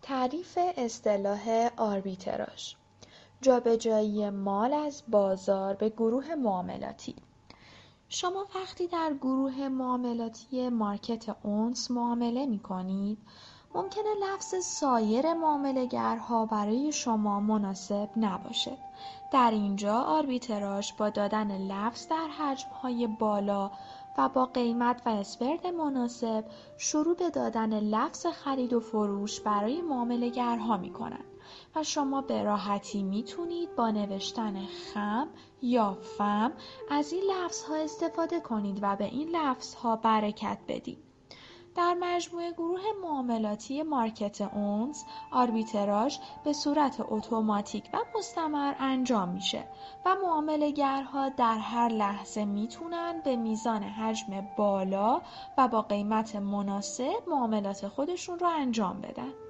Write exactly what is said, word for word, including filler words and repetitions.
تعریف اصطلاح آربیتراژ: جابجایی مال از بازار به گروه معاملاتی. شما وقتی در گروه معاملاتی مارکت اونس معامله می کنید، ممکنه لفظ سایر معامله‌گرها برای شما مناسب نباشه. در اینجا آربیتراژ با دادن لفظ در حجم‌های بالا و با قیمت و اسپرد مناسب شروع به دادن لفظ خرید و فروش برای معامله‌گرها می‌کنند و شما به راحتی میتونید با نوشتن خم یا فم از این لفظ‌ها استفاده کنید و به این لفظ‌ها برکت بدید. در مجموعه گروه معاملاتی مارکت اونس، آربیتراژ به صورت اتوماتیک و مستمر انجام میشه و معامله‌گرها در هر لحظه میتونن به میزان حجم بالا و با قیمت مناسب معاملات خودشون رو انجام بدن.